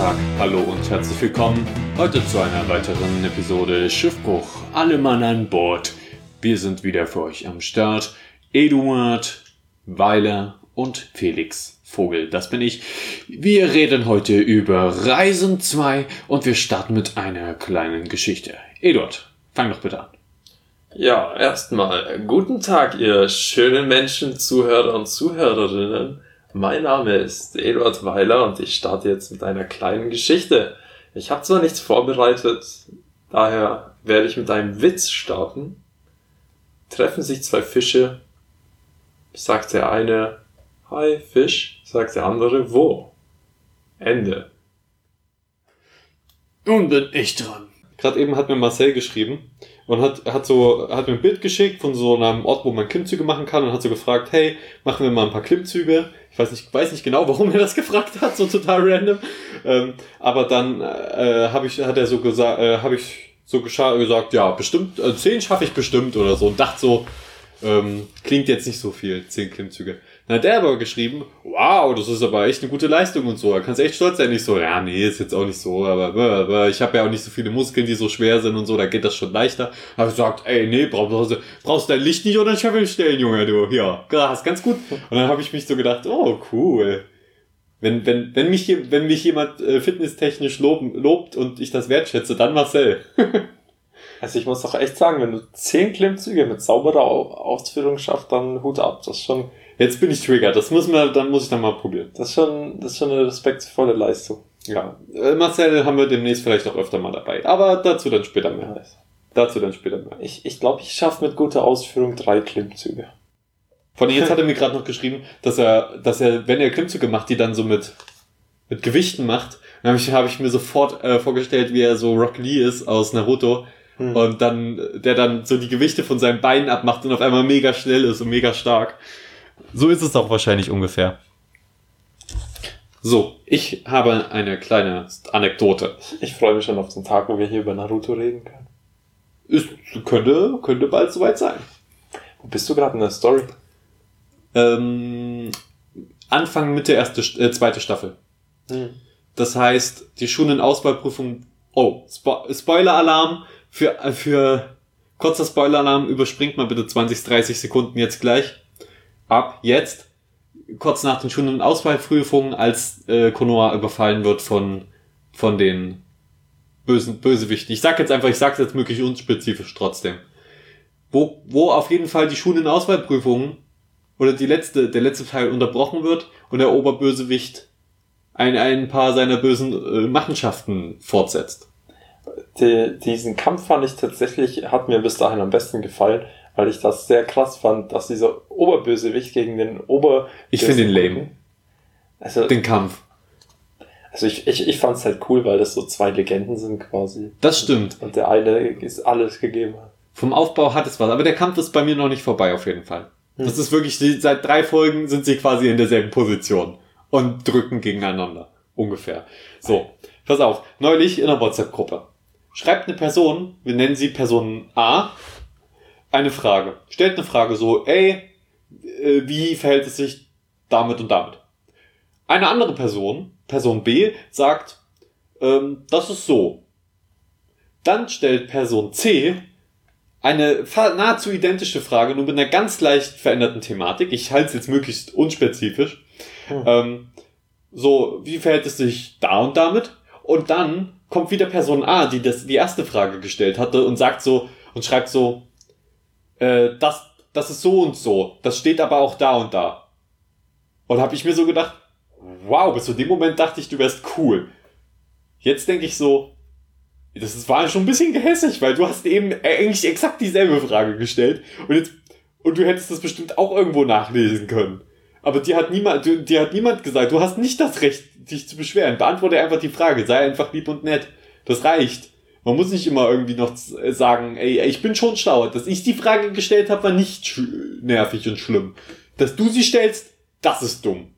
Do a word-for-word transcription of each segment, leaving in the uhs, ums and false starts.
Tag, hallo und herzlich willkommen heute zu einer weiteren Episode Schiffbruch. Alle Mann an Bord. Wir sind wieder für euch am Start. Eduard, Weiler und Felix Vogel, das bin ich. Wir reden heute über Reisen zwei und wir starten mit einer kleinen Geschichte. Eduard, fang doch bitte an. Ja, erstmal guten Tag, ihr schönen Menschen, Zuhörer und Zuhörerinnen. Mein Name ist Eduard Weiler und ich starte jetzt mit einer kleinen Geschichte. Ich habe zwar nichts vorbereitet, daher werde ich mit einem Witz starten. Treffen sich zwei Fische, sagt der eine, hi Fisch, sagt der andere, wo? Ende. Nun bin ich dran. Gerade eben hat mir Marcel geschrieben und hat, hat so, hat mir ein Bild geschickt von so einem Ort, wo man Klimmzüge machen kann und hat so gefragt, hey, machen wir mal ein paar Klimmzüge. Ich weiß nicht, weiß nicht genau, warum er das gefragt hat, so total random. Ähm, aber dann äh, habe ich, hat er so gesagt, äh, habe ich so gescha- gesagt, ja, bestimmt, äh, zehn schaffe ich bestimmt oder so und dachte so, ähm, klingt jetzt nicht so viel, zehn Klimmzüge. Dann hat der aber geschrieben, wow, das ist aber echt eine gute Leistung und so, da kannst du echt stolz sein. Nicht so, ja, nee, ist jetzt auch nicht so, aber, aber ich habe ja auch nicht so viele Muskeln, die so schwer sind und so, da geht das schon leichter. Da habe ich gesagt, ey, nee, brauchst du brauchst dein Licht nicht oder ein Scheffel stellen, Junge, du, ja, krass, ganz gut. Und dann habe ich mich so gedacht, oh, cool. Wenn, wenn, wenn mich, wenn mich jemand äh, fitnesstechnisch loben, lobt und ich das wertschätze, dann Marcel. Also ich muss doch echt sagen, wenn du zehn Klimmzüge mit sauberer Ausführung schaffst, dann Hut ab, das ist schon... Jetzt bin ich triggert, das muss man, dann muss ich dann mal probieren. Das ist schon, das ist schon eine respektvolle Leistung. Ja, äh, Marcel haben wir demnächst vielleicht auch öfter mal dabei, aber dazu dann später mehr. Ja. Dazu dann später mehr. Ich, ich glaube, ich schaffe mit guter Ausführung drei Klimmzüge. Von jetzt hat er mir gerade noch geschrieben, dass er, dass er, wenn er Klimmzüge macht, die dann so mit, mit Gewichten macht, dann habe ich, hab ich mir sofort äh, vorgestellt, wie er so Rock Lee ist aus Naruto. Hm. Und dann, der dann so die Gewichte von seinen Beinen abmacht und auf einmal mega schnell ist und mega stark. So ist es auch wahrscheinlich ungefähr. So, ich habe eine kleine Anekdote. Ich freue mich schon auf den Tag, wo wir hier über Naruto reden können. Ist, könnte, könnte bald soweit sein. Wo bist du gerade in der Story? Ähm, Anfang, Mitte, erste, äh, zweite Staffel. Hm. Das heißt, die Schulen-Auswahlprüfung, oh, Spo- Spoiler-Alarm, für, für, kurzer Spoiler-Alarm, überspringt mal bitte zwanzig, dreißig Sekunden jetzt gleich. Ab jetzt, kurz nach den Schulen- und Auswahlprüfungen, als äh, Konoha überfallen wird von von den bösen Bösewichten. Ich sag jetzt einfach, ich sag's jetzt möglichst unspezifisch trotzdem. Wo wo auf jeden Fall die Schulen- und Auswahlprüfungen oder die letzte der letzte Teil unterbrochen wird und der Oberbösewicht ein ein paar seiner bösen äh, Machenschaften fortsetzt. Die, diesen Kampf fand ich tatsächlich, hat mir bis dahin am besten gefallen, weil ich das sehr krass fand, dass dieser Oberbösewicht gegen den Ober... Ich finde ihn lame. Also, den Kampf. Also ich, ich, ich fand es halt cool, weil das so zwei Legenden sind quasi. Das stimmt. Und der eine ist alles gegeben hat. Vom Aufbau hat es was, aber der Kampf ist bei mir noch nicht vorbei auf jeden Fall. Hm. Das ist wirklich, seit drei Folgen sind sie quasi in derselben Position und drücken gegeneinander. Ungefähr. So, pass auf. Neulich in einer WhatsApp-Gruppe schreibt eine Person, wir nennen sie Person A, eine Frage. Stellt eine Frage so, ey, wie verhält es sich damit und damit? Eine andere Person, Person B, sagt, ähm, das ist so. Dann stellt Person C eine nahezu identische Frage, nur mit einer ganz leicht veränderten Thematik. Ich halte es jetzt möglichst unspezifisch. Hm. Ähm, so, wie verhält es sich da und damit? Und dann kommt wieder Person A, die das die erste Frage gestellt hatte und sagt so und schreibt so, äh, das das ist so und so, das steht aber auch da und da. Und habe ich mir so gedacht, wow, bis zu dem Moment dachte ich, du wärst cool. Jetzt denke ich so, das ist, war schon ein bisschen gehässig, weil du hast eben eigentlich exakt dieselbe Frage gestellt und jetzt und du hättest das bestimmt auch irgendwo nachlesen können. Aber dir hat niemand, dir hat niemand gesagt, du hast nicht das Recht, dich zu beschweren. Beantworte einfach die Frage, sei einfach lieb und nett. Das reicht. Man muss nicht immer irgendwie noch sagen, ey, ich bin schon schlau. Dass ich die Frage gestellt habe, war nicht sch- nervig und schlimm. Dass du sie stellst, das ist dumm.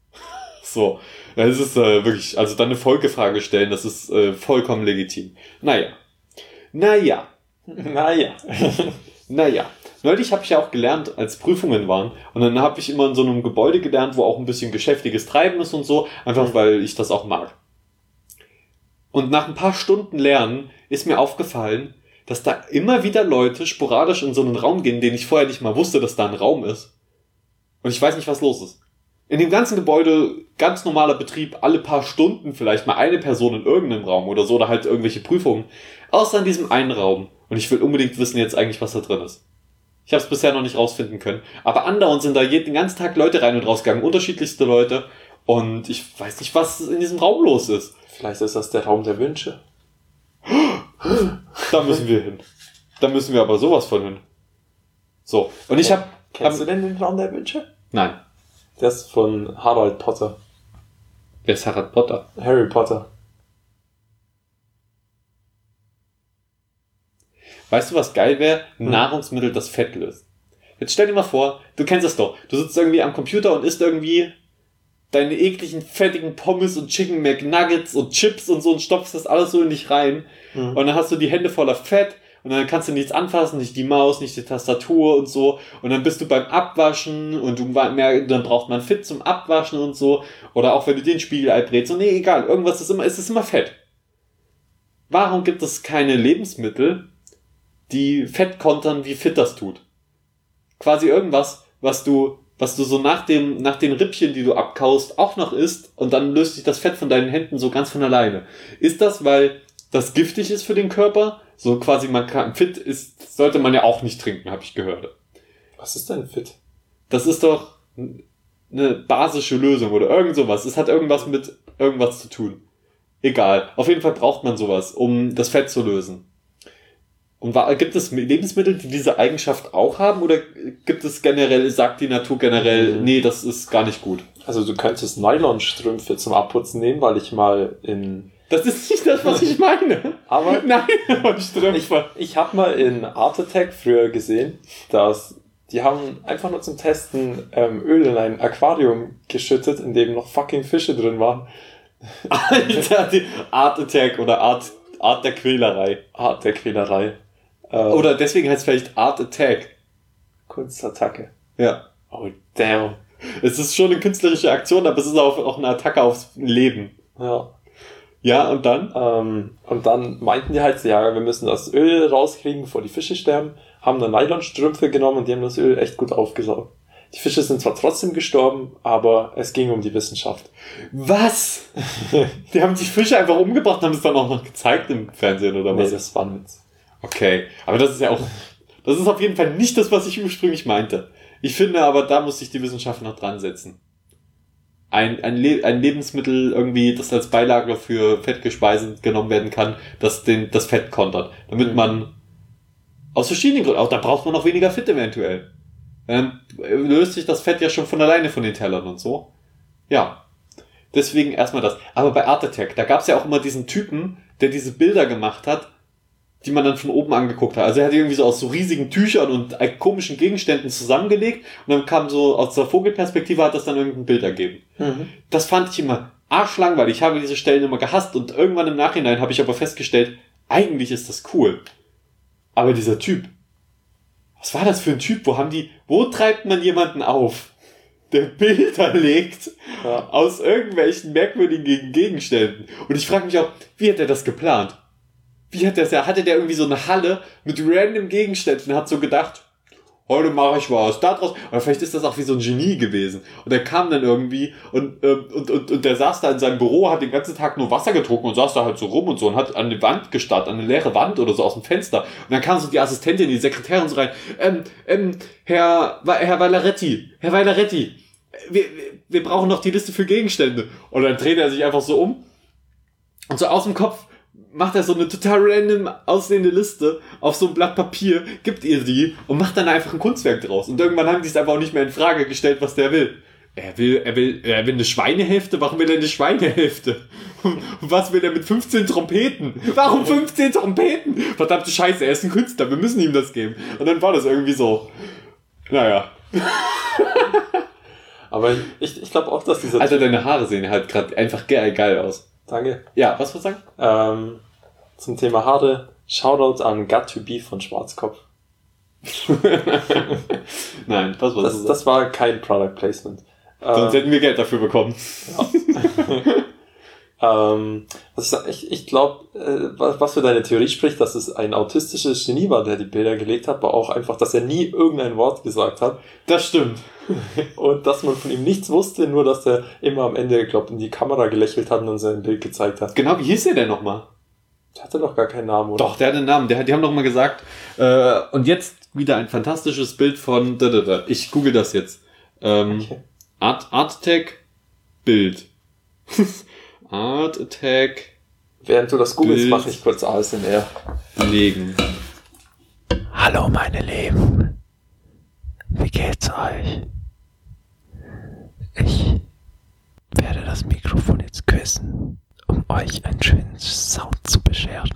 So, das ist äh, wirklich, also dann eine Folgefrage stellen, das ist äh, vollkommen legitim. Naja. Naja. Naja. Naja. Neulich habe ich ja auch gelernt, als Prüfungen waren. Und dann habe ich immer in so einem Gebäude gelernt, wo auch ein bisschen geschäftiges Treiben ist und so. Einfach, weil ich das auch mag. Und nach ein paar Stunden Lernen ist mir aufgefallen, dass da immer wieder Leute sporadisch in so einen Raum gehen, den ich vorher nicht mal wusste, dass da ein Raum ist. Und ich weiß nicht, was los ist. In dem ganzen Gebäude, ganz normaler Betrieb, alle paar Stunden vielleicht mal eine Person in irgendeinem Raum oder so, oder halt irgendwelche Prüfungen. Außer in diesem einen Raum. Und ich will unbedingt wissen jetzt eigentlich, was da drin ist. Ich habe es bisher noch nicht rausfinden können. Aber andauernd sind da jeden ganzen Tag Leute rein und rausgegangen, unterschiedlichste Leute. Und ich weiß nicht, was in diesem Raum los ist. Vielleicht ist das der Raum der Wünsche. Da müssen wir hin. Da müssen wir aber sowas von hin. So, und ich habe... Kennst hab, du denn den Raum der Wünsche? Nein. Der ist von Harald Potter. Wer ist Harald Potter? Harry Potter. Weißt du, was geil wäre? Ein hm. Nahrungsmittel, das Fett löst. Jetzt stell dir mal vor, du kennst das doch. Du sitzt irgendwie am Computer und isst irgendwie deine ekligen, fettigen Pommes und Chicken McNuggets und Chips und so und stopfst das alles so in dich rein. Mhm. Und dann hast du die Hände voller Fett und dann kannst du nichts anfassen, nicht die Maus, nicht die Tastatur und so. Und dann bist du beim Abwaschen und du mehr, dann braucht man Fit zum Abwaschen und so. Oder auch wenn du den Spiegelei brätst. Und nee, egal, irgendwas ist immer, es ist immer Fett. Warum gibt es keine Lebensmittel, die Fett kontern, wie Fit das tut? Quasi irgendwas, was du was du so nach dem, nach den Rippchen, die du abkaust, auch noch isst und dann löst sich das Fett von deinen Händen so ganz von alleine. Ist das, weil das giftig ist für den Körper? So quasi, man kann, Fit ist, sollte man ja auch nicht trinken, habe ich gehört. Was ist denn Fit? Das ist doch eine basische Lösung oder irgend sowas. Es hat irgendwas mit irgendwas zu tun. Egal. Auf jeden Fall braucht man sowas, um das Fett zu lösen. Und war, gibt es Lebensmittel, die diese Eigenschaft auch haben? Oder gibt es generell, sagt die Natur generell, mhm. nee, das ist gar nicht gut? Also du könntest Nylonstrümpfe zum Abputzen nehmen, weil ich mal in... Das ist nicht das, was ich meine. Aber Nylonstrümpfe. Ich, ich habe mal in Art Attack früher gesehen, dass die haben einfach nur zum Testen ähm, Öl in ein Aquarium geschüttet, in dem noch fucking Fische drin waren. Alter, die Art Attack oder Art, Art der Quälerei. Art der Quälerei. Oder deswegen heißt es vielleicht Art Attack. Kunstattacke. Ja. Oh, damn. Es ist schon eine künstlerische Aktion, aber es ist auch, auch eine Attacke aufs Leben. Ja. Ja, und dann? Ähm, und dann meinten die halt, ja, wir müssen das Öl rauskriegen, bevor die Fische sterben. Haben dann Nylonstrümpfe genommen und die haben das Öl echt gut aufgesaugt. Die Fische sind zwar trotzdem gestorben, aber es ging um die Wissenschaft. Was? Die haben die Fische einfach umgebracht und haben es dann auch noch gezeigt im Fernsehen, oder was? Nee, das war ein Witz. Okay, aber das ist ja auch, das ist auf jeden Fall nicht das, was ich ursprünglich meinte. Ich finde aber, da muss sich die Wissenschaft noch dran setzen. Ein, ein, Le- ein Lebensmittel irgendwie, das als Beilage für fettige Speisen genommen werden kann, das den, das Fett kontert. Damit mhm. man, aus verschiedenen Gründen, auch da braucht man noch weniger Fett eventuell. Dann löst sich das Fett ja schon von alleine von den Tellern und so. Ja. Deswegen erstmal das. Aber bei Art Attack, da gab es ja auch immer diesen Typen, der diese Bilder gemacht hat, die man dann von oben angeguckt hat. Also er hat die irgendwie so aus so riesigen Tüchern und komischen Gegenständen zusammengelegt und dann kam so aus der Vogelperspektive, hat das dann irgendein Bild ergeben. Mhm. Das fand ich immer arschlangweilig. Ich habe diese Stellen immer gehasst und irgendwann im Nachhinein habe ich aber festgestellt, eigentlich ist das cool. Aber dieser Typ, was war das für ein Typ? Wo haben die, wo treibt man jemanden auf, der Bilder legt ja. aus irgendwelchen merkwürdigen Gegenständen? Und ich frage mich auch, wie hat er das geplant? Wie hat der, hatte der irgendwie so eine Halle mit random Gegenständen, hat so gedacht, heute mache ich was, da draus. Oder vielleicht ist das auch wie so ein Genie gewesen. Und er kam dann irgendwie und, ähm, und, und, und der saß da in seinem Büro, hat den ganzen Tag nur Wasser getrunken und saß da halt so rum und so und hat an die Wand gestarrt, an eine leere Wand oder so aus dem Fenster. Und dann kam so die Assistentin, die Sekretärin so rein, ähm, ähm, Herr, Herr Valeretti, Herr Valeretti, wir, wir brauchen noch die Liste für Gegenstände. Und dann dreht er sich einfach so um und so aus dem Kopf macht er so eine total random aussehende Liste auf so ein Blatt Papier, gibt ihr die und macht dann einfach ein Kunstwerk draus. Und irgendwann haben die es einfach auch nicht mehr in Frage gestellt, was der will. Er will, er will, er will eine Schweinehälfte? Warum will er eine Schweinehälfte? Und was will er mit fünfzehn Trompeten? Warum fünfzehn Trompeten? Verdammte Scheiße, er ist ein Künstler, wir müssen ihm das geben. Und dann war das irgendwie so, naja. Aber ich, ich glaube auch, dass dieser... Alter, deine Haare sehen halt gerade einfach geil, geil aus. Danke. Ja, was wolltest du sagen? Ähm, zum Thema Haare, Shoutout an Got to Be von Schwarzkopf. Nein, was war das? Das, das war kein Product Placement. Sonst ähm, hätten wir Geld dafür bekommen. Ja. Ähm, was ich sag, ich, ich glaube, äh, was, was für deine Theorie spricht, dass es ein autistisches Genie war, der die Bilder gelegt hat, war auch einfach, dass er nie irgendein Wort gesagt hat. Das stimmt. Und dass man von ihm nichts wusste, nur dass er immer am Ende, glaube in die Kamera gelächelt hat und uns ein Bild gezeigt hat. Genau, wie hieß der denn nochmal? Der hatte doch gar keinen Namen, oder? Doch, der hat einen Namen. Der, die haben doch mal gesagt, äh, und jetzt wieder ein fantastisches Bild von, da, da, da. Ich google das jetzt. Ähm, Okay. Art, Art Attack Bild. Art Attack Während du das googelst, Bild. mache ich kurz A S M R. legen. Hallo meine Lieben, wie geht's euch? Ich werde das Mikrofon jetzt küssen, um euch einen schönen Sound zu bescheren.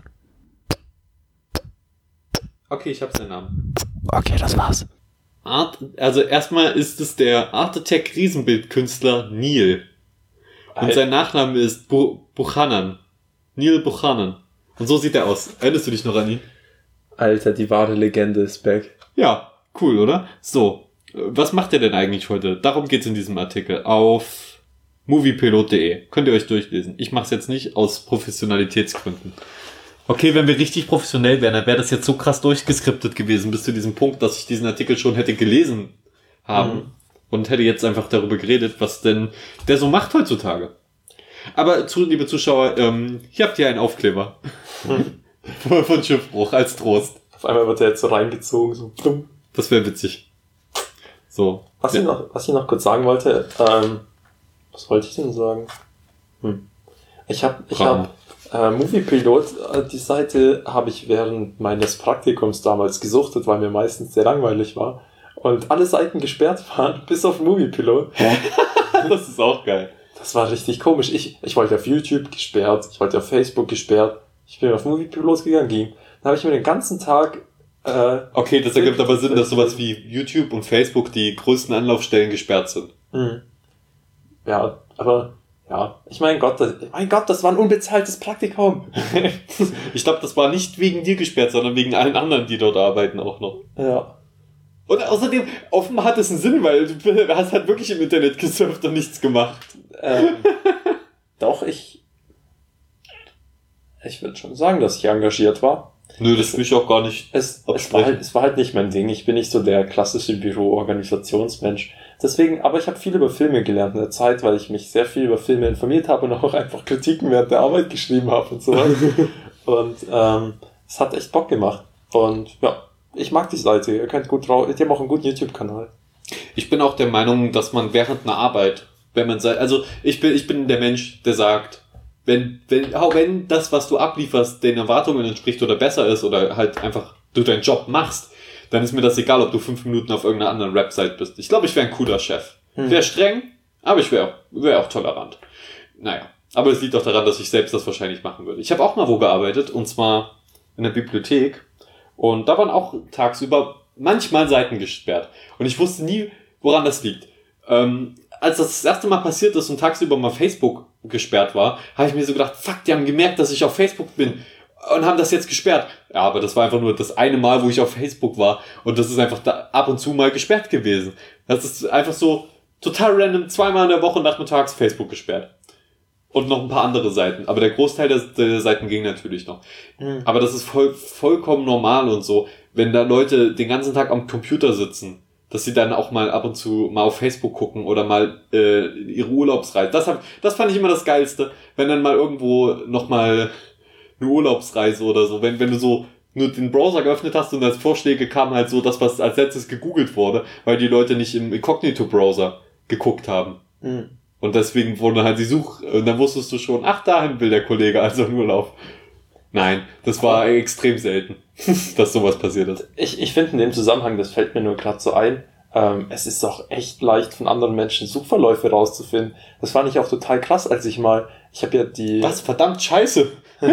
Okay, ich hab's den Namen. Okay, das war's. Art, also erstmal ist es der Art Attack Riesenbildkünstler Neil. Und Alter. sein Nachname ist Bu- Buchanan. Neil Buchanan. Und so sieht er aus. Erinnerst du dich noch an ihn? Alter, die wahre Legende ist back. Ja, cool, oder? So, äh, was macht er denn eigentlich heute? Darum geht's in diesem Artikel auf moviepilot punkt de. Könnt ihr euch durchlesen. Ich mache es jetzt nicht aus Professionalitätsgründen. Okay, wenn wir richtig professionell wären, dann wäre das jetzt so krass durchgeskriptet gewesen bis zu diesem Punkt, dass ich diesen Artikel schon hätte gelesen haben Mhm. und hätte jetzt einfach darüber geredet, was denn der so macht heutzutage. Aber zu, liebe Zuschauer, ähm, hier habt ihr einen Aufkleber von von Schiffbruch als Trost. Auf einmal wird er jetzt so reingezogen, so dumm. Das wäre witzig. So. Was, ja. ich noch, was ich noch kurz sagen wollte, ähm, was wollte ich denn sagen? Hm. Ich habe ich Fragen. hab, äh, Moviepilot, äh, die Seite habe ich während meines Praktikums damals gesuchtet, weil mir meistens sehr langweilig war. Und alle Seiten gesperrt waren, bis auf Moviepilot. Das ist auch geil. Das war richtig komisch. Ich, ich wollte auf YouTube gesperrt, ich wollte auf Facebook gesperrt, ich bin auf Moviepilot gegangen, ging. Dann habe ich mir den ganzen Tag äh, Okay, das ergibt aber Sinn, dass sowas wie YouTube und Facebook die größten Anlaufstellen gesperrt sind. Mhm. Ja, aber ja, ich mein Gott, das, mein Gott, das war ein unbezahltes Praktikum. Ich glaube, das war nicht wegen dir gesperrt, sondern wegen allen anderen, die dort arbeiten auch noch. Ja. Und außerdem, offenbar hat es einen Sinn, weil du hast halt wirklich im Internet gesurft und nichts gemacht. Ähm, doch, ich ich würde schon sagen, dass ich engagiert war. Nö, das will ich auch gar nicht. Es, es, Absprechen. war halt, es war halt nicht mein Ding. Ich bin nicht so der klassische Büro-Organisationsmensch. Deswegen, aber ich habe viel über Filme gelernt in der Zeit, weil ich mich sehr viel über Filme informiert habe und auch einfach Kritiken während der Arbeit geschrieben habe und sowas. Und ähm, es hat echt Bock gemacht. Und ja, ich mag die Seite. Ihr könnt gut drauf. Die haben auch einen guten YouTube-Kanal. Ich bin auch der Meinung, dass man während einer Arbeit, wenn man sagt, also ich bin, ich bin der Mensch, der sagt, wenn, wenn, auch wenn das, was du ablieferst, den Erwartungen entspricht oder besser ist oder halt einfach du deinen Job machst, dann ist mir das egal, ob du fünf Minuten auf irgendeiner anderen Website bist. Ich glaube, ich wäre ein cooler Chef. Hm. Wäre streng, aber ich wäre wär auch tolerant. Naja, aber es liegt auch daran, dass ich selbst das wahrscheinlich machen würde. Ich habe auch mal wo gearbeitet, und zwar in der Bibliothek. Und da waren auch tagsüber manchmal Seiten gesperrt. Und ich wusste nie, woran das liegt. Ähm, als das das erste Mal passiert ist und tagsüber mal Facebook gesperrt war, habe ich mir so gedacht, fuck, die haben gemerkt, dass ich auf Facebook bin und haben das jetzt gesperrt. Ja, aber das war einfach nur das eine Mal, wo ich auf Facebook war, und das ist einfach da ab und zu mal gesperrt gewesen. Das ist einfach so total random, zweimal in der Woche nachmittags Facebook gesperrt. Und noch ein paar andere Seiten. Aber der Großteil der, der Seiten ging natürlich noch. Mhm. Aber das ist voll, vollkommen normal und so, wenn da Leute den ganzen Tag am Computer sitzen, dass sie dann auch mal ab und zu mal auf Facebook gucken oder mal äh, ihre Urlaubsreise. Das, hab, das fand ich immer das Geilste, wenn dann mal irgendwo noch mal eine Urlaubsreise oder so, wenn, wenn du so nur den Browser geöffnet hast und als Vorschläge kam halt so das, was als letztes gegoogelt wurde, weil die Leute nicht im Incognito-Browser geguckt haben. Mhm. Und deswegen wurde halt die Such... Und dann wusstest du schon, ach, dahin will der Kollege also in Urlaub. Nein, das war extrem selten, dass sowas passiert ist. Ich, ich finde in dem Zusammenhang, das fällt mir nur gerade so ein, ähm, es ist auch echt leicht von anderen Menschen Suchverläufe rauszufinden. Das fand ich auch total krass, als ich mal, ich habe ja die... Was? Verdammt scheiße!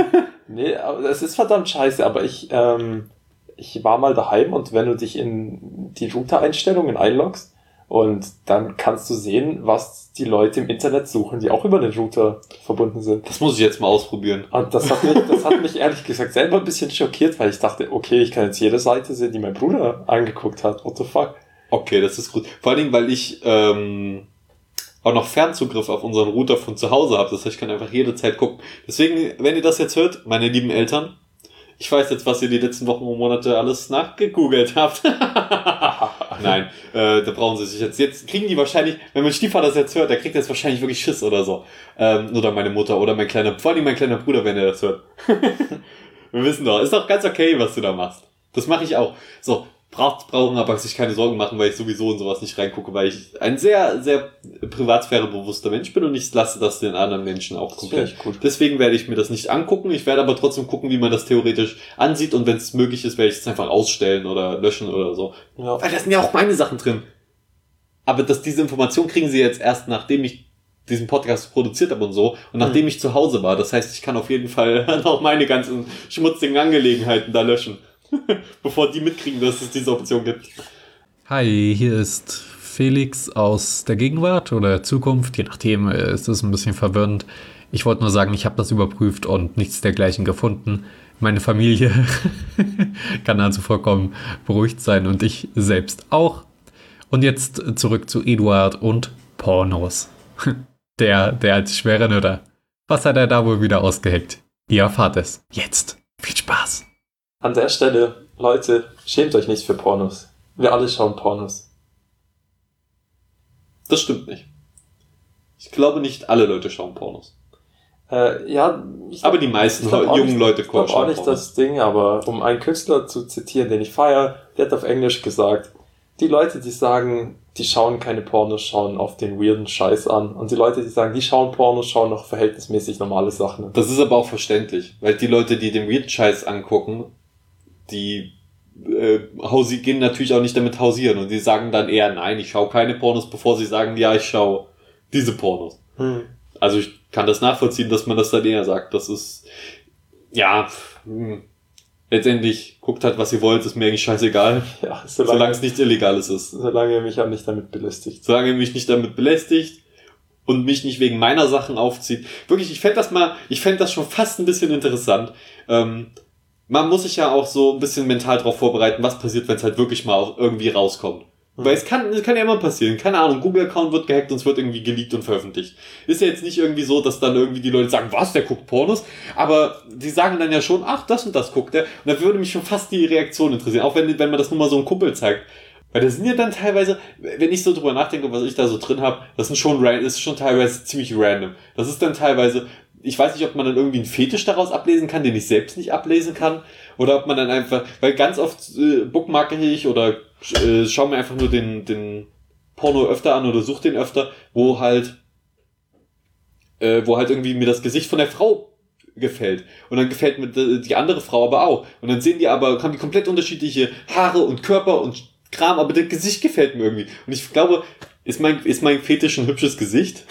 Nee, aber es ist verdammt scheiße, aber ich, ähm, ich war mal daheim, und wenn du dich in die Router-Einstellungen einloggst, und dann kannst du sehen, was die Leute im Internet suchen, die auch über den Router verbunden sind. Das muss ich jetzt mal ausprobieren. Und das hat mich, das hat mich ehrlich gesagt selber ein bisschen schockiert, weil ich dachte, okay, ich kann jetzt jede Seite sehen, die mein Bruder angeguckt hat. What the fuck? Okay, das ist gut. Vor allen Dingen, weil ich ähm, auch noch Fernzugriff auf unseren Router von zu Hause habe. Das heißt, ich kann einfach jederzeit gucken. Deswegen, wenn ihr das jetzt hört, meine lieben Eltern, ich weiß jetzt, was ihr die letzten Wochen und Monate alles nachgegoogelt habt. Nein, äh, da brauchen sie sich jetzt. Jetzt kriegen die wahrscheinlich, wenn mein Stiefvater das jetzt hört, der kriegt jetzt wahrscheinlich wirklich Schiss oder so. Ähm, oder meine Mutter oder mein kleiner, vor allem mein kleiner Bruder, wenn er das hört. Wir wissen doch, ist doch ganz okay, was du da machst. Das mache ich auch. So, braucht, brauchen aber sich keine Sorgen machen, weil ich sowieso in sowas nicht reingucke, weil ich ein sehr, sehr privatsphärebewusster Mensch bin und ich lasse das den anderen Menschen auch komplett. Deswegen werde ich mir das nicht angucken. Ich werde aber trotzdem gucken, wie man das theoretisch ansieht und wenn es möglich ist, werde ich es einfach ausstellen oder löschen oder so. Ja. Weil da sind ja auch meine Sachen drin. Aber das, diese Information kriegen sie jetzt erst, nachdem ich diesen Podcast produziert habe und so und nachdem mhm. ich zu Hause war. Das heißt, ich kann auf jeden Fall auch meine ganzen schmutzigen Angelegenheiten da löschen. Bevor die mitkriegen, dass es diese Option gibt. Hi, hier ist Felix aus der Gegenwart oder der Zukunft. Je nachdem ist es ein bisschen verwirrend. Ich wollte nur sagen, ich habe das überprüft und nichts dergleichen gefunden. Meine Familie kann also vollkommen beruhigt sein und ich selbst auch. Und jetzt zurück zu Eduard und Pornos. Der, der als schwerer Nötter. Was hat er da wohl wieder ausgeheckt? Ihr erfahrt es. Jetzt. Viel Spaß. An der Stelle, Leute, schämt euch nicht für Pornos. Wir alle schauen Pornos. Das stimmt nicht. Ich glaube, nicht alle Leute schauen Pornos. Äh, ja, ich aber die meisten jungen nicht, Leute ich schauen auch nicht Pornos. Das Ding, aber um einen Künstler zu zitieren, den ich feiere, der hat auf Englisch gesagt, die Leute, die sagen, die schauen keine Pornos, schauen auf den weirden Scheiß an. Und die Leute, die sagen, die schauen Pornos, schauen noch verhältnismäßig normale Sachen. Das ist aber auch verständlich, weil die Leute, die den weirden Scheiß angucken, die äh, hausi- gehen natürlich auch nicht damit hausieren und die sagen dann eher, nein, ich schaue keine Pornos, bevor sie sagen, ja, ich schaue diese Pornos. Hm. Also ich kann das nachvollziehen, dass man das dann eher sagt. Das ist, ja, hm, letztendlich guckt halt, was ihr wollt, ist mir eigentlich scheißegal. Ja, solange, solange es nichts Illegales ist. Solange ihr mich auch nicht damit belästigt. Solange ihr mich nicht damit belästigt und mich nicht wegen meiner Sachen aufzieht. Wirklich, ich fände das mal, ich fände das schon fast ein bisschen interessant. Ähm, man muss sich ja auch so ein bisschen mental darauf vorbereiten, was passiert, wenn es halt wirklich mal auch irgendwie rauskommt. Mhm. Weil es kann, es kann ja immer passieren. Keine Ahnung, Google-Account wird gehackt und es wird irgendwie geleakt und veröffentlicht. Ist ja jetzt nicht irgendwie so, dass dann irgendwie die Leute sagen, was, der guckt Pornos? Aber die sagen dann ja schon, ach, das und das guckt der. Und da würde mich schon fast die Reaktion interessieren. Auch wenn, wenn man das nur mal so einem Kumpel zeigt. Weil das sind ja dann teilweise, wenn ich so drüber nachdenke, was ich da so drin habe, das sind schon, das ist schon teilweise ziemlich random. Das ist dann teilweise, ich weiß nicht, ob man dann irgendwie einen Fetisch daraus ablesen kann, den ich selbst nicht ablesen kann. Oder ob man dann einfach, weil ganz oft äh, bookmarke ich oder äh, schaue mir einfach nur den, den Porno öfter an oder suche den öfter, wo halt, äh, wo halt irgendwie mir das Gesicht von der Frau gefällt. Und dann gefällt mir die andere Frau aber auch. Und dann sehen die aber, haben die komplett unterschiedliche Haare und Körper und Kram, aber das Gesicht gefällt mir irgendwie. Und ich glaube, ist mein, ist mein Fetisch ein hübsches Gesicht?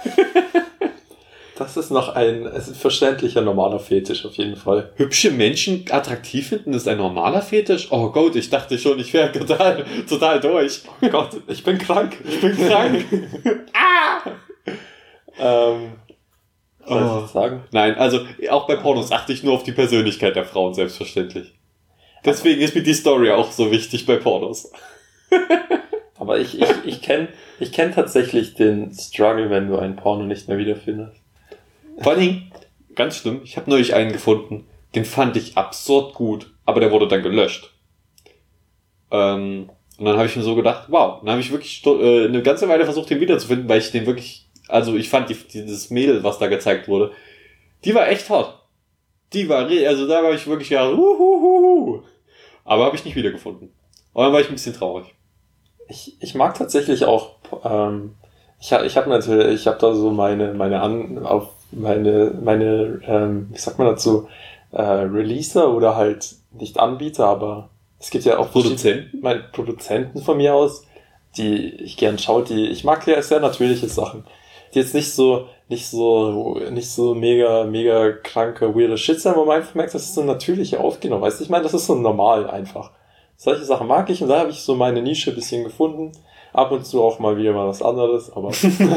Das ist noch ein, es ist verständlicher normaler Fetisch auf jeden Fall. Hübsche Menschen attraktiv finden, ist ein normaler Fetisch? Oh Gott, ich dachte schon, ich wäre total, total durch. Oh Gott, ich bin krank. Ich bin krank. ah! Ähm, soll ich das sagen? Nein, also auch bei Pornos achte ich nur auf die Persönlichkeit der Frauen, selbstverständlich. Deswegen ist mir die Story auch so wichtig bei Pornos. Aber ich, ich, ich kenne ich kenn tatsächlich den Struggle, wenn du ein Porno nicht mehr wiederfindest. Vor allen Dingen, ganz schlimm, ich habe neulich einen gefunden, den fand ich absurd gut, aber der wurde dann gelöscht. Ähm, und dann habe ich mir so gedacht, wow, dann habe ich wirklich äh, eine ganze Weile versucht, den wiederzufinden, weil ich den wirklich, also ich fand die, dieses Mädel, was da gezeigt wurde, die war echt hot. Die war, also da war ich wirklich ja, uhuhuhu. Aber habe ich nicht wiedergefunden. Und dann war ich ein bisschen traurig. Ich, ich mag tatsächlich auch, ähm, ich, ich habe natürlich, ich habe da so meine, meine an, auf meine, meine, ähm, wie sagt man dazu, äh, Releaser oder halt nicht Anbieter, aber es gibt ja auch Produzenten, meine Produzenten von mir aus, die ich gern schaue, die, ich mag ja sehr natürliche Sachen, die jetzt nicht so, nicht so, nicht so mega, mega kranke, weirde Shit sein, wo man einfach merkt, das ist so natürlich aufgenommen, weißt du, ich meine, das ist so normal einfach. Solche Sachen mag ich und da habe ich so meine Nische ein bisschen gefunden. Ab und zu auch mal wieder mal was anderes, aber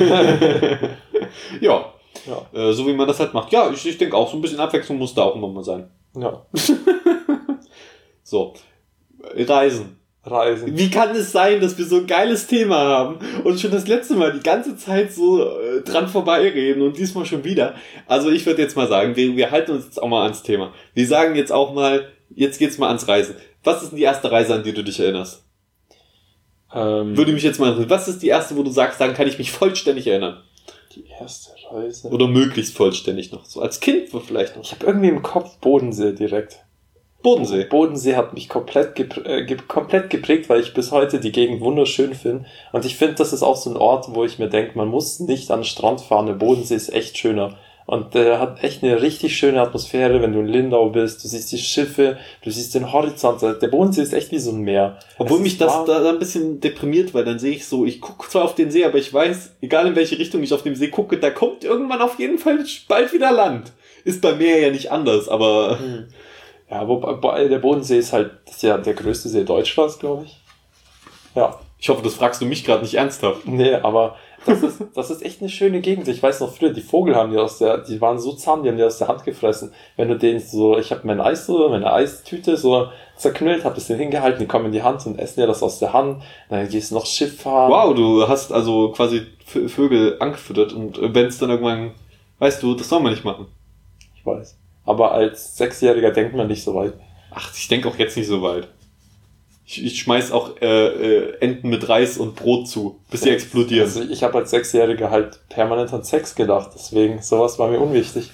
ja. Ja. Äh, so wie man das halt macht. Ja, ich, ich denke auch, so ein bisschen Abwechslung muss da auch immer mal sein. Ja. So. Reisen. Reisen. Wie kann es sein, dass wir so ein geiles Thema haben und schon das letzte Mal die ganze Zeit so äh, dran vorbeireden und diesmal schon wieder? Also ich würde jetzt mal sagen, wir, wir halten uns jetzt auch mal ans Thema. Wir sagen jetzt auch mal, jetzt geht's mal ans Reisen. Was ist denn die erste Reise, an die du dich erinnerst? Ähm, Würde mich jetzt mal interessieren. Was ist die erste, wo du sagst, daran kann ich mich vollständig erinnern? Die erste Reise. Oder möglichst vollständig noch. So als Kind vielleicht noch. Ich habe irgendwie im Kopf Bodensee direkt. Bodensee. Bodensee hat mich komplett, gep- äh, ge- komplett geprägt, weil ich bis heute die Gegend wunderschön finde. Und ich finde, das ist auch so ein Ort, wo ich mir denke, man muss nicht an den Strand fahren. Der Bodensee ist echt schöner. Und der hat echt eine richtig schöne Atmosphäre, wenn du in Lindau bist. Du siehst die Schiffe, du siehst den Horizont. Der Bodensee ist echt wie so ein Meer. Obwohl Es mich ist das warm. da ein bisschen deprimiert, weil dann sehe ich so, ich gucke zwar auf den See, aber ich weiß, egal in welche Richtung ich auf dem See gucke, da kommt irgendwann auf jeden Fall bald wieder Land. Ist bei mir ja nicht anders, aber... Hm. Ja, wobei der Bodensee ist halt, das ist ja der größte See Deutschlands, glaube ich. Ja. Ich hoffe, das fragst du mich gerade nicht ernsthaft. Nee, aber das ist, das ist echt eine schöne Gegend. Ich weiß noch früher, die Vogel haben die aus der, die waren so zahm, die haben die aus der Hand gefressen. Wenn du denen so, ich habe mein Eis so, meine Eistüte so zerknüllt, hab das denen hingehalten, die kommen in die Hand und essen dir das aus der Hand. Dann gehst du noch Schiff fahren. Wow, du hast also quasi V- Vögel angefüttert und wenn es dann irgendwann, weißt du, das soll man nicht machen. Ich weiß. Aber als Sechsjähriger denkt man nicht so weit. Ach, ich denke auch jetzt nicht so weit. Ich, ich schmeiß auch äh, äh, Enten mit Reis und Brot zu, bis sie explodieren. Also ich habe als Sechsjähriger halt permanent an Sex gedacht, deswegen sowas war mir unwichtig.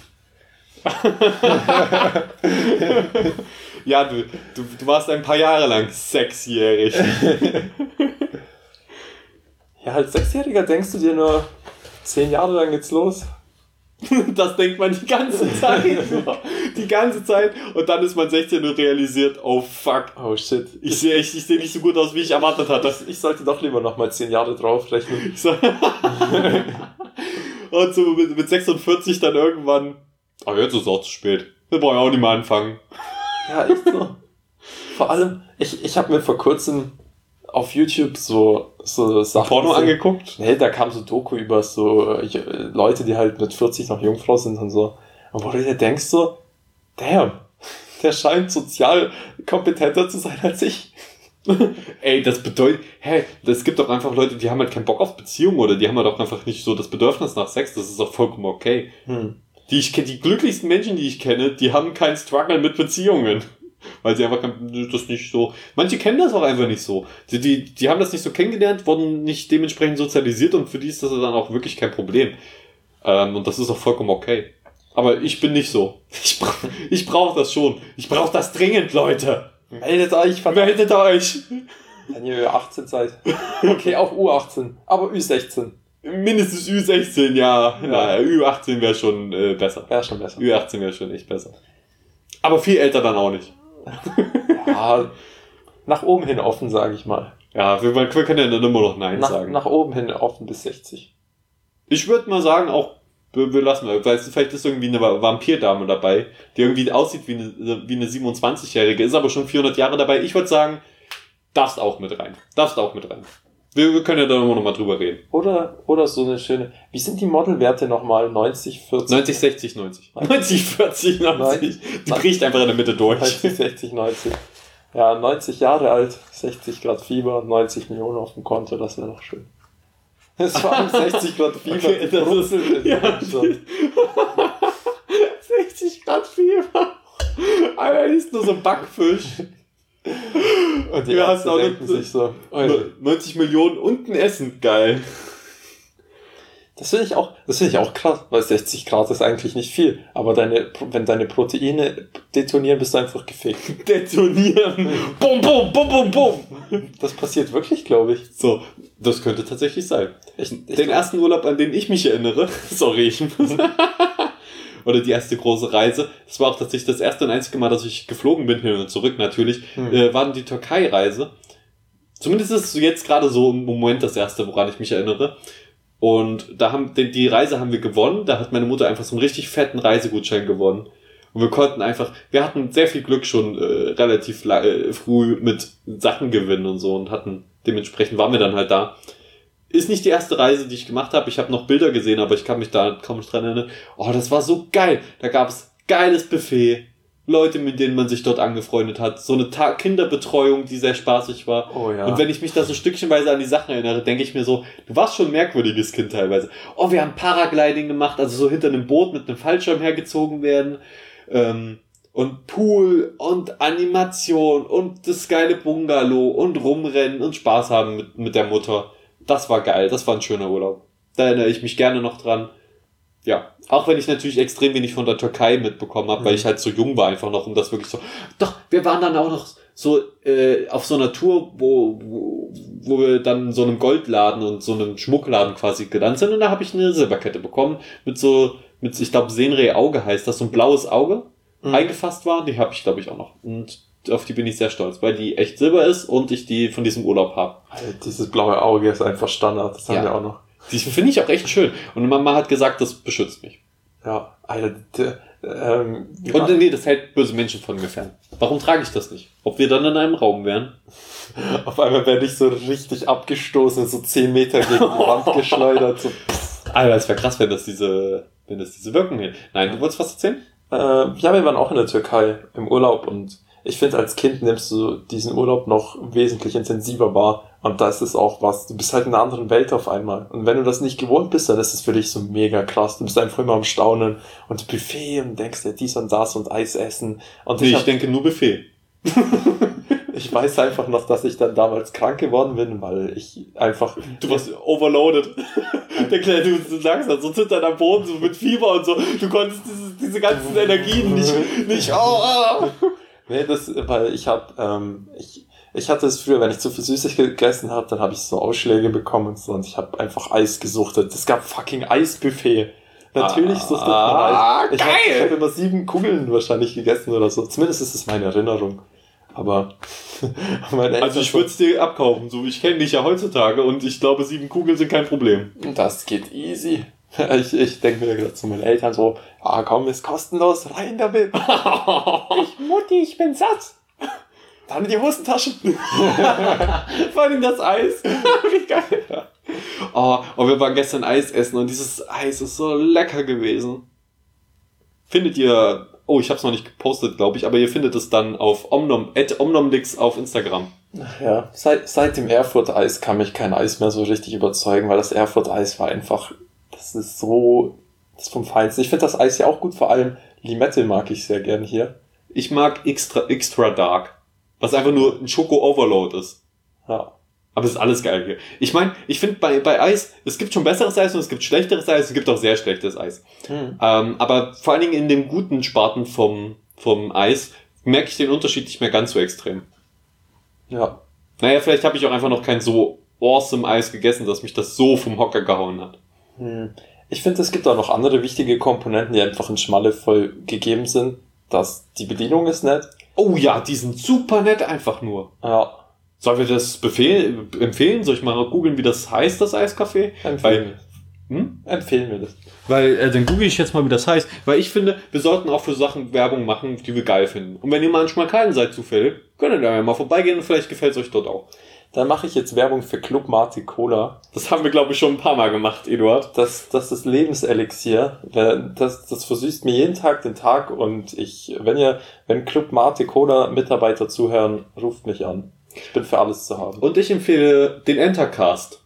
Ja, du, du, du warst ein paar Jahre lang sechsjährig. Ja, als Sechsjähriger denkst du dir nur, zehn Jahre lang geht's los. Das denkt man die ganze Zeit. Die ganze Zeit. Und dann ist man sechzehn und realisiert, oh fuck. Oh shit. Ich sehe ich, ich seh nicht so gut aus, wie ich erwartet hatte. Ich sollte doch lieber nochmal zehn Jahre draufrechnen. Ich so- Und so mit, mit sechsundvierzig dann irgendwann, oh, jetzt ist es auch zu spät. Wir brauchen auch nicht mal anfangen. Ja, echt so. Vor allem, ich, ich habe mir vor kurzem auf YouTube so, so Sachen... Porno gesehen. angeguckt? Nee, da kam so Doku über so äh, Leute, die halt mit vierzig noch Jungfrau sind und so. Und wo du dir denkst so, damn, der scheint sozial kompetenter zu sein als ich. Ey, das bedeutet, hey, es gibt doch einfach Leute, die haben halt keinen Bock auf Beziehungen oder die haben halt auch einfach nicht so das Bedürfnis nach Sex, das ist auch vollkommen okay. Hm. Die ich kenne, die glücklichsten Menschen, die ich kenne, die haben keinen Struggle mit Beziehungen. Weil sie einfach kein- das nicht so, manche kennen das auch einfach nicht so. Die, die, die haben das nicht so kennengelernt, wurden nicht dementsprechend sozialisiert und für die ist das dann auch wirklich kein Problem. Ähm, und das ist auch vollkommen okay. Aber ich bin nicht so. Ich, bra- ich brauche das schon. Ich brauche das dringend, Leute. Meldet euch, verdammt. Meldet euch. Wenn ihr achtzehn seid. Okay, auch U achtzehn, aber Ü sechzehn. Mindestens Ü sechzehn, ja. ja. Ü achtzehn wäre schon äh, besser. Wäre schon besser. Ü achtzehn wäre schon echt besser. Aber viel älter dann auch nicht. Ja, nach oben hin offen, sage ich mal. Ja, wir, wir können ja dann immer noch Nein Nach, sagen. nach oben hin offen bis sechzig. Ich würde mal sagen, auch, wir, wir lassen, weil es- vielleicht ist irgendwie eine Va- Vampirdame dabei, die irgendwie aussieht wie eine, wie eine siebenundzwanzigjährige, ist aber schon vierhundert Jahre dabei. Ich würde sagen, darfst auch mit rein. Darfst auch mit rein. Wir, wir können ja da immer noch mal drüber reden. Oder, oder so eine schöne, wie sind die Modelwerte nochmal? neunzig, vierzig? neunzig, sechzig, neunzig. neunzig, vierzig, neunzig. Die bricht einfach in der Mitte durch. neunzig, sechzig, neunzig. Ja, neunzig Jahre alt, sechzig Grad Fieber, neunzig Millionen auf dem Konto, das wäre doch schön. Es war um sechzig Grad Fieber, Okay, die das ist- brutzelt in ja. Deutschland. sechzig Grad Fieber. Alter, ist nur so ein Backfisch. Und die Ja, Ärzte hast auch denken noch- sich so, Alter, neunzig Millionen und ein Essen. Geil. das finde ich auch, das finde ich auch krass, weil sechzig Grad ist eigentlich nicht viel, aber deine, wenn deine Proteine detonieren, bist du einfach gefickt. Detonieren. Bum, bum, bum, bum, bum. Das passiert wirklich, glaube ich. So, das könnte tatsächlich sein. Ich, ich Den ersten Urlaub, an den ich mich erinnere, sorry, ich muss, oder die erste große Reise, das war auch tatsächlich das erste und einzige Mal, dass ich geflogen bin, hin und zurück natürlich, Hm. äh, war die Türkei-Reise. Zumindest ist es jetzt gerade so im Moment das erste, woran ich mich erinnere. Und da haben, die, die Reise haben wir gewonnen, da hat meine Mutter einfach so einen richtig fetten Reisegutschein gewonnen. Und wir konnten einfach, wir hatten sehr viel Glück schon äh, relativ la- äh, früh mit Sachen gewinnen und so und hatten, dementsprechend waren wir dann halt da. Ist nicht die erste Reise, die ich gemacht habe. Ich habe noch Bilder gesehen, aber ich kann mich da kaum dran erinnern. Oh, das war so geil. Da gab es geiles Buffet, Leute, mit denen man sich dort angefreundet hat, so eine Ta- Kinderbetreuung, die sehr spaßig war. Oh ja. Und wenn ich mich da so stückchenweise an die Sachen erinnere, denke ich mir so, du warst schon ein merkwürdiges Kind teilweise. Oh, wir haben Paragliding gemacht, also so hinter einem Boot mit einem Fallschirm hergezogen werden. Ähm, und Pool und Animation und das geile Bungalow und rumrennen und Spaß haben mit, mit der Mutter. Das war geil, das war ein schöner Urlaub. Da erinnere ich mich gerne noch dran. Ja, auch wenn ich natürlich extrem wenig von der Türkei mitbekommen habe, mhm. weil ich halt so jung war einfach noch und das wirklich so. Doch, wir waren dann auch noch so äh, auf so einer Tour, wo, wo wo wir dann in so einem Goldladen und so einem Schmuckladen quasi gelandet sind und da habe ich eine Silberkette bekommen mit so, mit ich glaube Senrei Auge heißt das, so ein blaues Auge mhm. eingefasst war. Die habe ich glaube ich auch noch und auf die bin ich sehr stolz, weil die echt silber ist und ich die von diesem Urlaub habe. Also dieses blaue Auge ist einfach Standard, das haben ja. wir auch noch. Die finde ich auch echt schön. Und Mama hat gesagt, das beschützt mich. Ja, Alter, der, ähm, und nee, das hält böse Menschen von mir fern. Warum trage ich das nicht? Ob wir dann in einem Raum wären? Auf einmal werde ich so richtig abgestoßen, so zehn Meter gegen die Wand geschleudert. So. Alter, es wäre krass, wenn das diese, wenn das diese Wirkung hätte. Nein, du wolltest was erzählen? Äh, ja, wir waren auch in der Türkei im Urlaub und ich finde, als Kind nimmst du diesen Urlaub noch wesentlich intensiver wahr. Und da ist es auch was. Du bist halt in einer anderen Welt auf einmal. Und wenn du das nicht gewohnt bist, dann ist es für dich so mega krass. Du bist einfach immer am Staunen und Buffet und denkst dir dies und das und Eis essen. Und nee, ich, ich hab, denke nur Buffet. Ich weiß einfach noch, dass ich dann damals krank geworden bin, weil ich einfach... Du warst overloaded. Der Kleine, du, du sagst das, so zittert am Boden, so mit Fieber und so. Du konntest diese, diese ganzen Energien nicht... nicht oh, oh. Nee, das, weil ich hab, ähm, ich, ich hatte es früher, wenn ich zu viel süßig gegessen habe, dann habe ich so Ausschläge bekommen und so und ich habe einfach Eis gesuchtet. Es gab fucking Eisbuffet. Natürlich ah, suchtet man Eis. Ich geil! habe ich hab immer sieben Kugeln wahrscheinlich gegessen oder so. Zumindest ist es meine Erinnerung. Aber meine Eltern... Also ich würde es dir abkaufen, so ich kenne dich ja heutzutage und ich glaube, sieben Kugeln sind kein Problem. Das geht easy. Ich, ich denke mir gerade zu meinen Eltern so, ah komm, ist kostenlos, rein damit. Ich, Mutti, ich bin satt. Dann in die Hosentaschen. Vor allem das Eis. Wie geil. Oh, und wir waren gestern Eis essen und dieses Eis ist so lecker gewesen. Findet ihr, oh, ich hab's noch nicht gepostet, glaube ich, aber ihr findet es dann auf Omnom, at Omnomdix auf Instagram. Ja, seit, seit dem Erfurt-Eis kann mich kein Eis mehr so richtig überzeugen, weil das Erfurt-Eis war einfach... Das ist so, das ist vom Feinsten. Ich finde das Eis ja auch gut, vor allem Limette mag ich sehr gern hier. Ich mag extra, extra dark, was einfach nur ein Schoko-Overload ist. Ja. Aber es ist alles geil hier. Ich meine, ich finde bei, bei Eis, es gibt schon besseres Eis und es gibt schlechteres Eis, es gibt auch sehr schlechtes Eis. Hm. Ähm, aber vor allen Dingen in den guten Sparten vom, vom Eis merke ich den Unterschied nicht mehr ganz so extrem. Ja. Naja, vielleicht habe ich auch einfach noch kein so awesome Eis gegessen, dass mich das so vom Hocker gehauen hat. Ich finde, es gibt auch noch andere wichtige Komponenten, die einfach in Schmalle voll gegeben sind. Dass die Bedienung ist nett. Oh ja, die sind super nett einfach nur. Ja. Sollen wir das befehl- empfehlen? Soll ich mal googeln, wie das heißt, das Eiscafé? Empfehlen. Weil, hm? Empfehlen wir das. Weil, äh, dann google ich jetzt mal, wie das heißt. Weil ich finde, wir sollten auch für Sachen Werbung machen, die wir geil finden. Und wenn ihr manchmal keinen seid zufällig, könnt ihr da ja mal vorbeigehen und vielleicht gefällt es euch dort auch. Dann mache ich jetzt Werbung für Club Mate Cola. Das haben wir, glaube ich, schon ein paar Mal gemacht, Eduard. Das, das ist Lebenselixier. Das, das versüßt mir jeden Tag den Tag und ich, wenn ihr, wenn Club Mate Cola Mitarbeiter zuhören, ruft mich an. Ich bin für alles zu haben. Und ich empfehle den Entercast.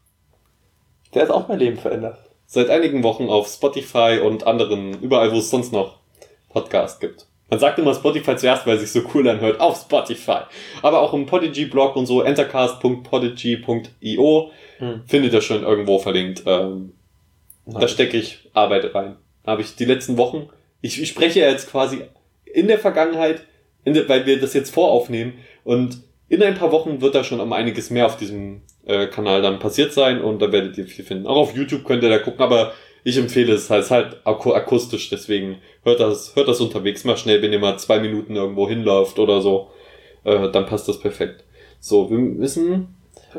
Der hat auch mein Leben verändert. Seit einigen Wochen auf Spotify und anderen, überall, wo es sonst noch Podcasts gibt. Man sagt immer Spotify zuerst, weil es sich so cool anhört, auf Spotify. Aber auch im Podigy-Blog und so, entercast punkt podigy punkt io, hm. findet ihr schon irgendwo verlinkt. Ähm, da stecke ich Arbeit rein. Da habe ich die letzten Wochen, ich, ich spreche ja jetzt quasi in der Vergangenheit, in der, weil wir das jetzt voraufnehmen und in ein paar Wochen wird da schon um einiges mehr auf diesem äh, Kanal dann passiert sein und da werdet ihr viel finden. Auch auf YouTube könnt ihr da gucken, aber ich empfehle es, es ist halt akustisch, deswegen hört das, hört das unterwegs mal schnell, wenn ihr mal zwei Minuten irgendwo hinläuft oder so, äh, dann passt das perfekt. So, wir müssen,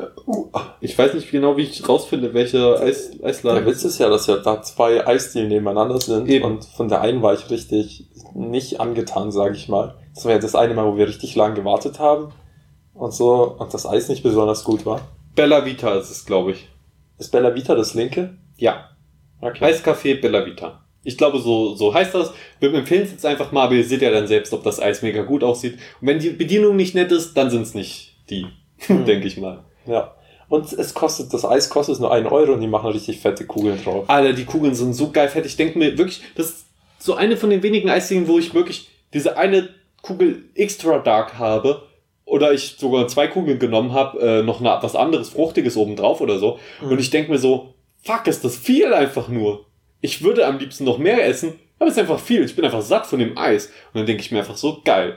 ich weiß nicht genau, wie ich rausfinde, welche Eis, Eisladen. Der Witz ist ja, dass ja da zwei Eisdielen nebeneinander sind. Eben. Und von der einen war ich richtig nicht angetan, sage ich mal. Das war ja das eine Mal, wo wir richtig lang gewartet haben und so und das Eis nicht besonders gut war. Bella Vita ist es, glaube ich. Ist Bella Vita das linke? Ja. Okay. Eiscafé Bella Vita. Ich glaube, so, so heißt das. Wir empfehlen es jetzt einfach mal, aber ihr seht ja dann selbst, ob das Eis mega gut aussieht. Und wenn die Bedienung nicht nett ist, dann sind es nicht die, hm. denke ich mal. Ja. Und es kostet, das Eis kostet nur einen Euro und die machen richtig fette Kugeln drauf. Alter, die Kugeln sind so geil fett. Ich denke mir wirklich, das ist so eine von den wenigen Eisdielen, wo ich wirklich diese eine Kugel extra dark habe. Oder ich sogar zwei Kugeln genommen habe, äh, noch eine, was anderes, Fruchtiges obendrauf oder so. Mhm. Und ich denke mir so, fuck, ist das viel einfach nur. Ich würde am liebsten noch mehr essen, aber es ist einfach viel. Ich bin einfach satt von dem Eis. Und dann denke ich mir einfach so, geil.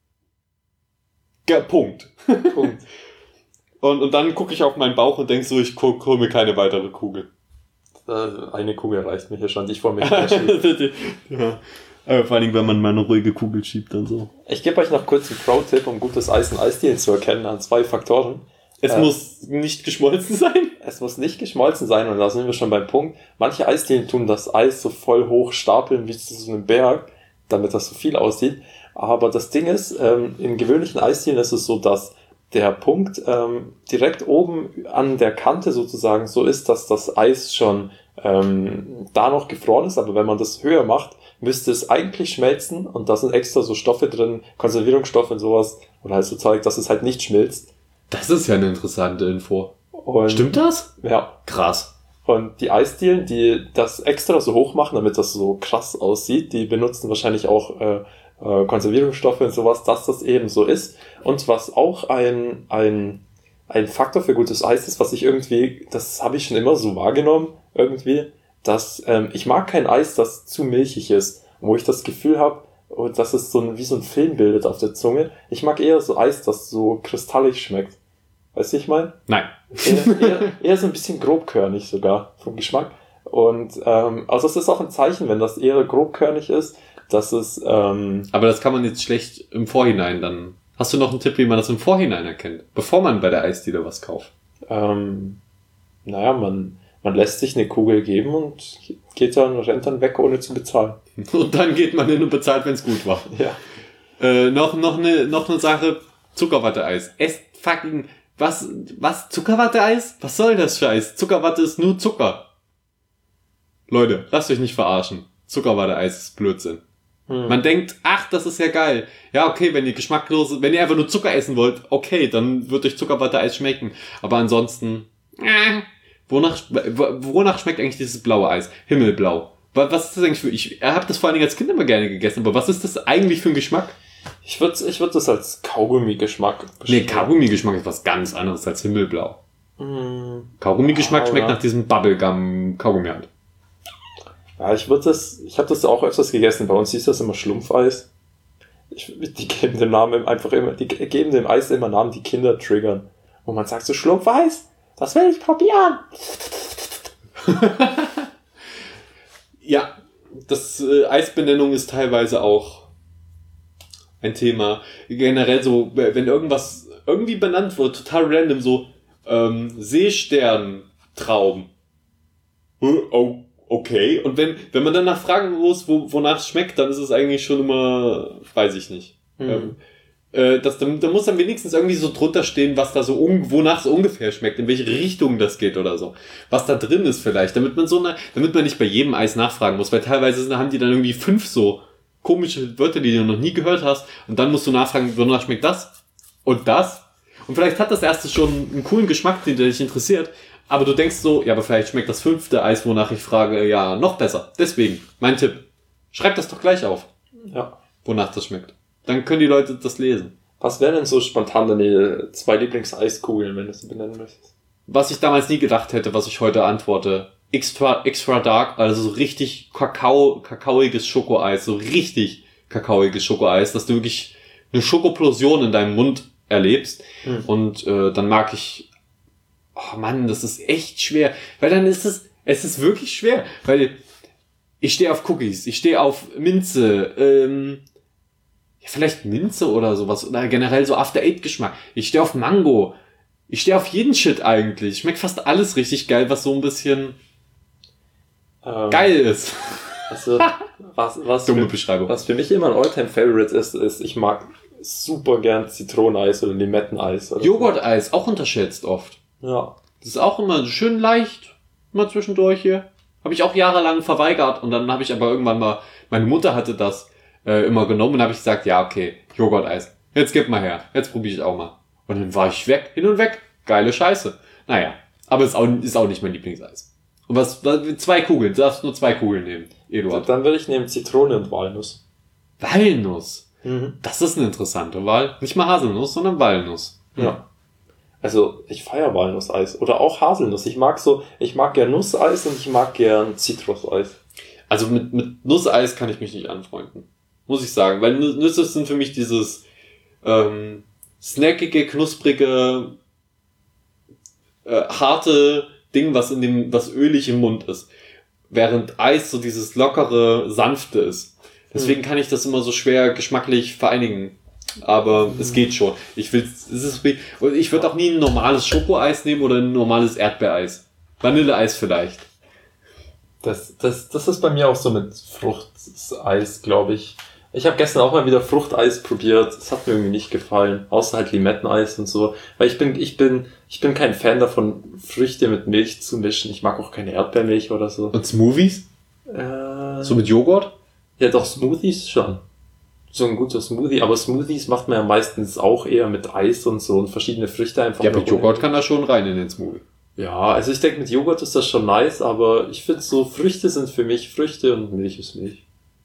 Ge- Punkt. Punkt. und, und dann gucke ich auf meinen Bauch und denke so, ich guck, hol mir keine weitere Kugel. Eine Kugel reicht mir hier schon, ich vor mir ja. Aber vor allem, wenn man mal eine ruhige Kugel schiebt und so. Ich gebe euch noch kurz einen Pro-Tipp, um gutes Eis in Eisdielen zu erkennen, an zwei Faktoren. Es äh, muss nicht geschmolzen sein. Es muss nicht geschmolzen sein, und da sind wir schon beim Punkt. Manche Eisdielen tun das Eis so voll hoch stapeln wie zu so einem Berg, damit das so viel aussieht. Aber das Ding ist, ähm, in gewöhnlichen Eisdielen ist es so, dass der Punkt ähm, direkt oben an der Kante sozusagen so ist, dass das Eis schon ähm, da noch gefroren ist. Aber wenn man das höher macht, müsste es eigentlich schmelzen, und da sind extra so Stoffe drin, Konservierungsstoffe und sowas, oder halt so Zeug, dass es halt nicht schmilzt. Das ist ja eine interessante Info. Und stimmt das? Ja. Krass. Und die Eisdielen, die das extra so hoch machen, damit das so krass aussieht, die benutzen wahrscheinlich auch äh, äh, Konservierungsstoffe und sowas, dass das eben so ist. Und was auch ein, ein, ein Faktor für gutes Eis ist, was ich irgendwie, das habe ich schon immer so wahrgenommen, irgendwie, dass ähm, ich mag kein Eis, das zu milchig ist, wo ich das Gefühl habe, dass es so ein, wie so ein Film bildet auf der Zunge. Ich mag eher so Eis, das so kristallig schmeckt. Weißt du, ich meine? Nein. Eher, eher, eher so ein bisschen grobkörnig sogar vom Geschmack. Und ähm, also es ist auch ein Zeichen, wenn das eher grobkörnig ist, dass es... Ähm, Aber das kann man jetzt schlecht im Vorhinein dann... Hast du noch einen Tipp, wie man das im Vorhinein erkennt? Bevor man bei der Eisdiele was kauft? Ähm, naja, man... Man lässt sich eine Kugel geben und geht dann, rennt dann weg, ohne zu bezahlen. Und dann geht man hin und bezahlt, wenn es gut war. Ja. Äh, noch, noch eine, noch eine Sache. Zuckerwatte-Eis. Esst fucking, was, was? Zuckerwatte-Eis? Was soll das für Eis? Zuckerwatte ist nur Zucker. Leute, lasst euch nicht verarschen. Zuckerwatte-Eis ist Blödsinn. Hm. Man denkt, ach, das ist ja geil. Ja, okay, wenn ihr geschmacklose, wenn ihr einfach nur Zucker essen wollt, okay, dann wird euch Zuckerwatte-Eis schmecken. Aber ansonsten, äh, Wonach, wonach schmeckt eigentlich dieses blaue Eis? Himmelblau. Was ist das eigentlich für... Ich habe das vor allen Dingen als Kind immer gerne gegessen, aber was ist das eigentlich für ein Geschmack? Ich würde ich würd das als Kaugummi-Geschmack beschreiben. Nee, Kaugummi-Geschmack ist was ganz anderes als Himmelblau. Mm. Kaugummi-Geschmack oh, schmeckt ja. nach diesem Bubblegum-Kaugummi halt. Ja, ich würde das... Ich habe das auch öfters gegessen. Bei uns hieß das immer Schlumpfeis. Ich, die geben dem Namen einfach immer... Die geben dem Eis immer Namen, die Kinder triggern. Wo man sagt so, Schlumpfeis? Das will ich probieren. Ja, das äh, Eisbenennung ist teilweise auch ein Thema. Generell so, wenn irgendwas irgendwie benannt wird, total random, so ähm, Seesterntraum. Oh, okay. Und wenn wenn man danach fragen muss, wo, wonach es schmeckt, dann ist es eigentlich schon immer, weiß ich nicht. Mhm. Ähm, Das, da, da muss dann wenigstens irgendwie so drunter stehen, was da so, un, wonach es ungefähr schmeckt, in welche Richtung das geht oder so. Was da drin ist vielleicht, damit man so eine, damit man nicht bei jedem Eis nachfragen muss, weil teilweise haben die dann irgendwie fünf so komische Wörter, die du noch nie gehört hast, und dann musst du nachfragen, wonach schmeckt das und das. Und vielleicht hat das erste schon einen coolen Geschmack, den dich interessiert, aber du denkst so, ja, aber vielleicht schmeckt das fünfte Eis, wonach ich frage, ja, noch besser. Deswegen, mein Tipp, schreib das doch gleich auf, ja, wonach das schmeckt. Dann können die Leute das lesen. Was wären denn so spontan deine zwei Lieblings-Eiskugeln, wenn du sie benennen möchtest? Was ich damals nie gedacht hätte, was ich heute antworte. Extra, extra dark, also so richtig Kakao, kakaoiges Schokoeis, so richtig kakaoiges Schokoeis, dass du wirklich eine Schokoplosion in deinem Mund erlebst. Hm. Und äh, dann mag ich, oh Mann, das ist echt schwer, weil dann ist es, es ist wirklich schwer, weil ich stehe auf Cookies, ich stehe auf Minze, ähm, ja, vielleicht Minze oder sowas, oder generell so After-Eight-Geschmack. Ich stehe auf Mango. Ich stehe auf jeden Shit eigentlich. Schmeckt fast alles richtig geil, was so ein bisschen ähm, geil ist. Also, was, was, Dumme für, Beschreibung. Was für mich immer ein All-Time-Favorite ist, ist, ich mag super gern Zitroneneis oder Limetteneis. Oder Joghurt-Eis, auch unterschätzt oft. Ja. Das ist auch immer schön leicht, mal zwischendurch hier. Habe ich auch jahrelang verweigert und dann habe ich aber irgendwann mal, meine Mutter hatte das äh, immer genommen und habe ich gesagt, ja okay, Joghurt-Eis, jetzt gib mal her, jetzt probiere ich auch mal. Und dann war ich weg, hin und weg, geile Scheiße. Naja, aber ist auch, ist auch nicht mein Lieblingseis. Und was, was zwei Kugeln, du darfst nur zwei Kugeln nehmen, Eduard. Dann würde ich nehmen Zitrone und Walnuss. Walnuss, Mhm. das ist eine interessante Wahl. Nicht mal Haselnuss, sondern Walnuss. Ja. Also, ich feiere Walnusseis. Oder auch Haselnuss. Ich mag so, ich mag gern Nusseis und ich mag gern Zitruseis. Also mit, mit Nusseis kann ich mich nicht anfreunden. Muss ich sagen. Weil Nüsse sind für mich dieses ähm, snackige, knusprige, äh, harte Ding, was in dem, was ölig im Mund ist. Während Eis so dieses lockere, sanfte ist. Deswegen kann ich das immer so schwer geschmacklich vereinigen. Aber es geht schon. Ich will, es ist, ich würde auch nie ein normales Schokoeis nehmen oder ein normales Erdbeereis. Vanilleeis vielleicht. Das, das, das ist bei mir auch so mit Fruchteis, glaube ich. Ich habe gestern auch mal wieder Fruchteis probiert. Es hat mir irgendwie nicht gefallen. Außer halt Limetteneis und so. Weil ich bin, ich bin, ich bin kein Fan davon, Früchte mit Milch zu mischen. Ich mag auch keine Erdbeermilch oder so. Und Smoothies? Äh, So mit Joghurt? ja, doch, Smoothies schon. So ein guter Smoothie. Aber Smoothies macht man ja meistens auch eher mit Eis und so und verschiedene Früchte einfach. Ja, nur mit Joghurt kann da schon rein in den Smoothie. Ja, also ich denke, mit Joghurt ist das schon nice, aber ich finde so, Früchte sind für mich Früchte und Milch ist Milch.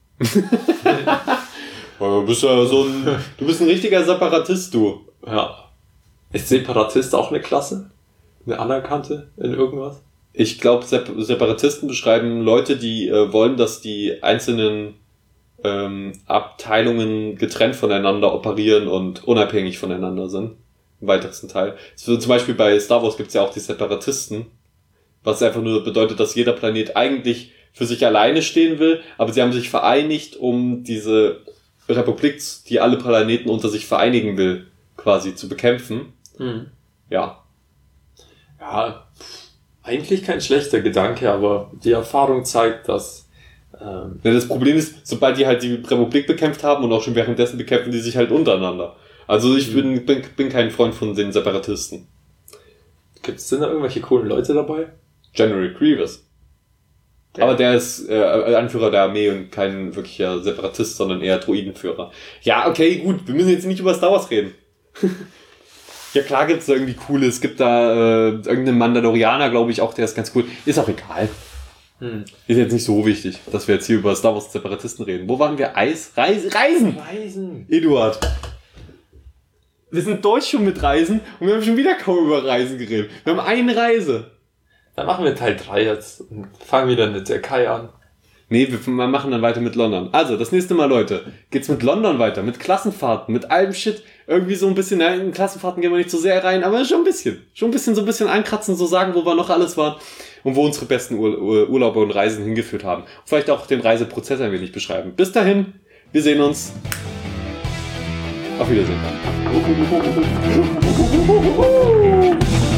Du bist ja so ein, du bist ein richtiger Separatist, du. Ja. Ist Separatist auch eine Klasse? Eine anerkannte in irgendwas? Ich glaube, Sep- Separatisten beschreiben Leute, die äh, wollen, dass die einzelnen ähm, Abteilungen getrennt voneinander operieren und unabhängig voneinander sind. Im weitesten Teil. So, zum Beispiel bei Star Wars gibt es ja auch die Separatisten, was einfach nur bedeutet, dass jeder Planet eigentlich für sich alleine stehen will, aber sie haben sich vereinigt, um diese Republik, die alle Planeten unter sich vereinigen will, quasi zu bekämpfen. Mhm. Ja. Ja, pff, eigentlich kein schlechter Gedanke, aber die Erfahrung zeigt, dass ähm, Ja, das Problem ist, sobald die halt die Republik bekämpft haben und auch schon währenddessen bekämpfen die sich halt untereinander. Also ich bin, bin, bin kein Freund von den Separatisten. gibt es denn da irgendwelche coolen Leute dabei? General Grievous. Der- Aber der ist äh, Anführer der Armee und kein wirklicher Separatist, sondern eher Droidenführer. Ja, okay, gut, wir müssen jetzt nicht über Star Wars reden. Ja, klar gibt's da irgendwie coole. Es gibt da äh, irgendeinen Mandalorianer, glaube ich, auch, der ist ganz cool. Ist auch egal. Hm. Ist jetzt nicht so wichtig, dass wir jetzt hier über Star Wars Separatisten reden. Wo waren wir? Eis? Reise? Reisen! Reisen! Eduard. Wir sind durch schon mit Reisen und wir haben schon wieder kaum über Reisen geredet. Wir haben eine Reise. Dann machen wir Teil drei jetzt und fangen wieder in der Türkei an. Nee, wir machen dann weiter mit London. Also, das nächste Mal, Leute, geht's mit London weiter, mit Klassenfahrten, mit allem Shit. Irgendwie so ein bisschen, na, in Klassenfahrten gehen wir nicht so sehr rein, aber schon ein bisschen. Schon ein bisschen, so ein bisschen ankratzen, so sagen, wo wir noch alles waren und wo unsere besten Ur- Ur- Urlaube und Reisen hingeführt haben. Vielleicht auch den Reiseprozess ein wenig beschreiben. Bis dahin, wir sehen uns. Auf Wiedersehen.